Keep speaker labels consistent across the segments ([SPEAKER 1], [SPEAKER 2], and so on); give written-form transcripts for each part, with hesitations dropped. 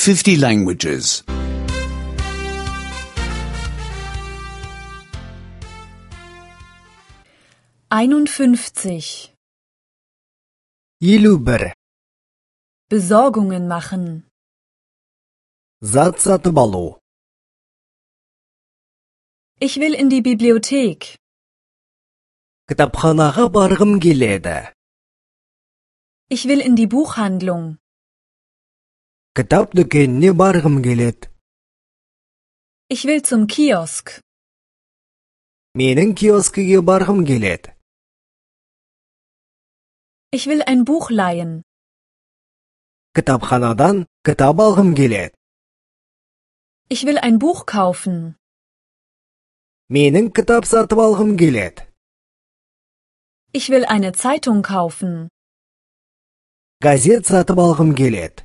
[SPEAKER 1] 50 languages.
[SPEAKER 2] 51.
[SPEAKER 3] 51.
[SPEAKER 2] Besorgungen machen.
[SPEAKER 3] Zat satып alу.
[SPEAKER 2] Ich will in die Bibliothek.
[SPEAKER 3] Кітапханаға барғым келеді.
[SPEAKER 2] Ich will in die Buchhandlung.
[SPEAKER 3] Кітап дүкеніне барғым келеді.
[SPEAKER 2] Ich will zum Kiosk.
[SPEAKER 3] Менің киоскіге барғым келеді.
[SPEAKER 2] Ich will ein Buch leihen.
[SPEAKER 3] Кітапханадан кітап алғым келеді.
[SPEAKER 2] Ich will ein Buch kaufen.
[SPEAKER 3] Менің кітап сатып алғым келеді.
[SPEAKER 2] Ich will eine Zeitung kaufen.
[SPEAKER 3] Газет сатып алғым келеді.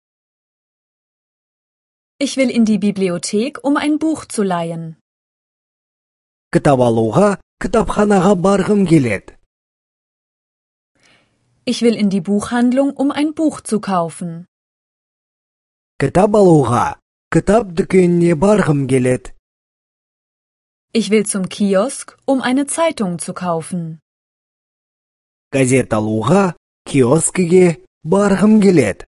[SPEAKER 2] Ich will in die Bibliothek, um ein Buch zu leihen.
[SPEAKER 3] Кітап алуға кітапханаға барғым келеді.
[SPEAKER 2] Ich will in die Buchhandlung, um ein Buch zu kaufen.
[SPEAKER 3] Кітап алуға кітап дүкеніне барғым келеді.
[SPEAKER 2] Ich will zum Kiosk, um eine Zeitung zu kaufen.
[SPEAKER 3] Газет алуға киоскіге барғым келеді.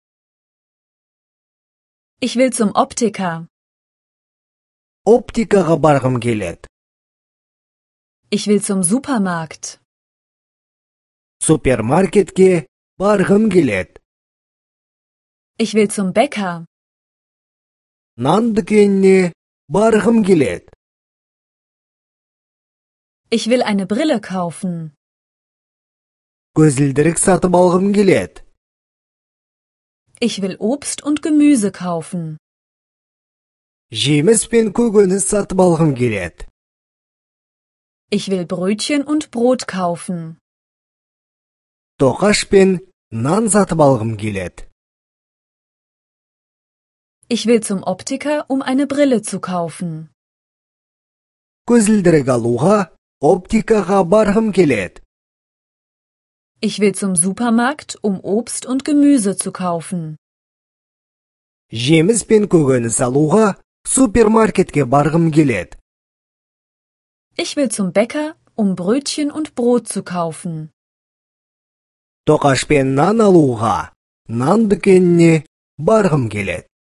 [SPEAKER 2] Ich will zum Optiker.
[SPEAKER 3] Оптикаға барғым келеді.
[SPEAKER 2] Ich will zum Supermarkt.
[SPEAKER 3] Супермаркетке барғым келеді.
[SPEAKER 2] Ich will zum Bäcker.
[SPEAKER 3] Нан дүкеніне барғым келеді.
[SPEAKER 2] Ich will eine Brille kaufen.
[SPEAKER 3] Көзілдірік сатып алғым келеді.
[SPEAKER 2] Ich will Obst und Gemüse kaufen.
[SPEAKER 3] Жеміс пен көкөніс сатып алғым келеді.
[SPEAKER 2] Ich will Brötchen und Brot kaufen.
[SPEAKER 3] Тоқаш пен нан сатып алғым келеді.
[SPEAKER 2] Ich will zum Optiker, um eine Brille zu kaufen.
[SPEAKER 3] Көзілдірік алуға оптикаға барғым келеді.
[SPEAKER 2] Ich will zum Supermarkt, um Obst und Gemüse zu kaufen.
[SPEAKER 3] Жеміс пен көкөніс алуға супермаркетке барғым келеді.
[SPEAKER 2] Ich will zum Bäcker, um Brötchen und Brot zu kaufen.
[SPEAKER 3] Тоқаш пен нан алуға нан дүкеніне барғым келеді.